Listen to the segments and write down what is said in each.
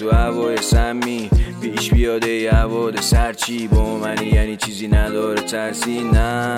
تو هوای سمی پیش بیاده یه هواد سرچی با منی یعنی چیزی نداره ترسی نه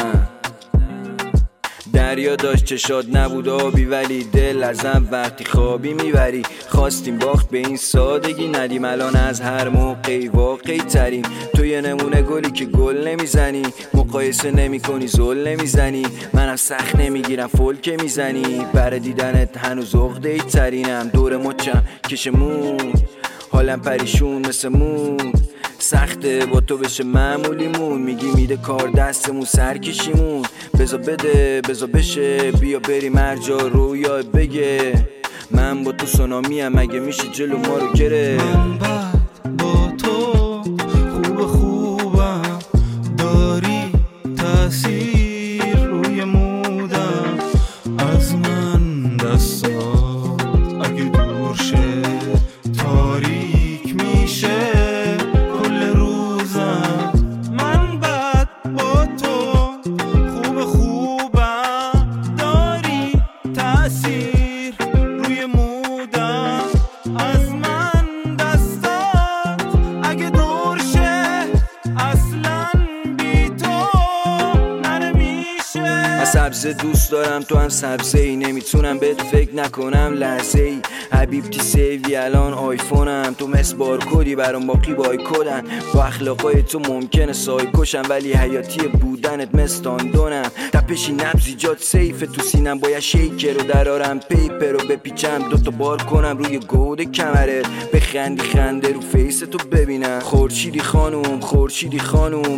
دریا داشت چشات نبود آبی ولی دل ازم وقتی خوابی میبری خواستیم باخت به این سادگی ندیم الان از هر موقعی واقعی تریم تو یه نمونه گلی که گل نمیزنی مقایسه نمی کنی زل نمیزنی منم سخت نمیگیرم فلکه میزنی بر دیدنت هنوز عقده‌ای ترینم دور مچم کشمون حالم پریشون مثل مون سخته با تو بشه معمولیمون میگی میده کار دستمون سرکشیمون بزا بده بزا بشه بیا بریم هر جا رویا بگه من با تو سونامیم اگه میشه جلو ما رو گره من بعد با تو خوبم داری تأثیر روی مودم از من دستات اگه دور شه تاریک میشه سبزه دوست دارم تو هم سبزه ای نمیتونم بهت فکر نکنم لحظه ای حبیبتی سیوی الان آیفونم تو مثل بارکودی برام باقی با آیکودن با اخلاقای تو ممکنه سایکوشم ولی حیاتی بودنت مثل داندونم تپشی نبض ایجاد سیف تو سینم باید شیکر رو درارم پیپر رو بپیچم دوتا بار کنم روی گود کمرت بخندی خنده رو فیس تو ببینم خورشیدی خانوم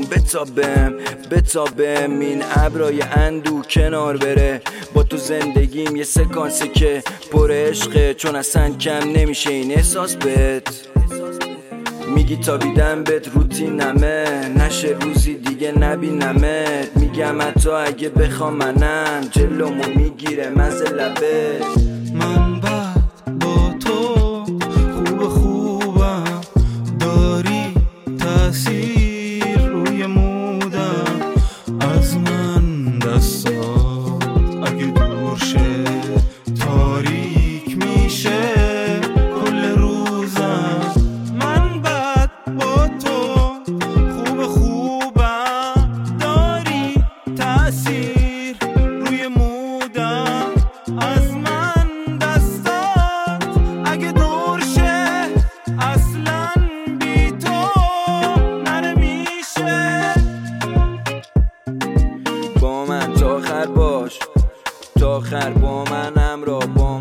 بتابم این ابرای اندو کنار بره با تو زندگیم یه سکانسه که پر عشقه چون اصلا کم نمیشه این احساس بهت میگی تا بیدم بهت روتینمه نشه روزی دیگه نبینمت میگم حتی اگه بخوام منم جلومو میگیره مزه لبت من بعد با تو خوبم داری تأثیر روی مودم از من دستات اگه دور شه تاریک میشه کل روزم من بعد با تو خوبم داری تأثیر روی مودم از من دستات اگه دور شه اصلا بی تو نمیشه با من تا آخر باش تا آخر با من همراه